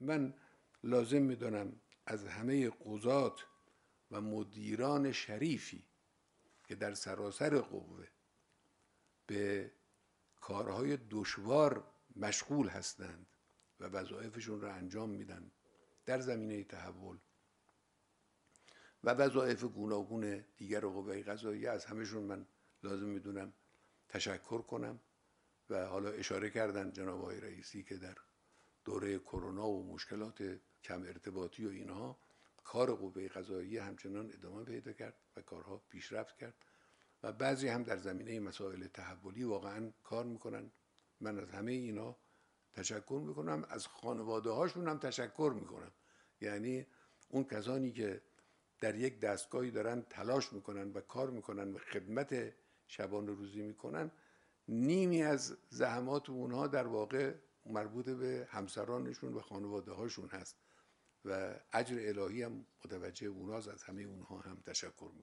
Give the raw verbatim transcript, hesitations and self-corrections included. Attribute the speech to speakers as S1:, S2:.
S1: من لازم میدونم از همه قضات و مدیران شریفی که در سراسر قوه به کارهای دشوار مشغول هستند و وظایفشون را انجام میدن در زمینه تحول و وظایف گوناگون دیگر قوه قضاییه، از همشون من لازم میدونم تشکر کنم. و حالا اشاره کردن جناب آقای رئیسی که در دوره کرونا و مشکلات کم ارتباطی و اینها کار قوه قضاییه همچنان ادامه پیدا کرد و کارها پیشرفت کرد و بعضی هم در زمینه مسائل تحولی واقعا کار میکنن. من از همه اینا تشکر میکنم، از خانواده هاشون هم تشکر میکنم. یعنی اون کسانی که در یک دستگاهی دارن تلاش میکنن و کار میکنن و خدمت شبان روزی میکنن، نیمی از زحمات اونها در واقع مربوط به همسرانشون و خانواده هاشون هست و اجر الهی هم متوجه اوناست. از همه اونها هم تشکر میکنم.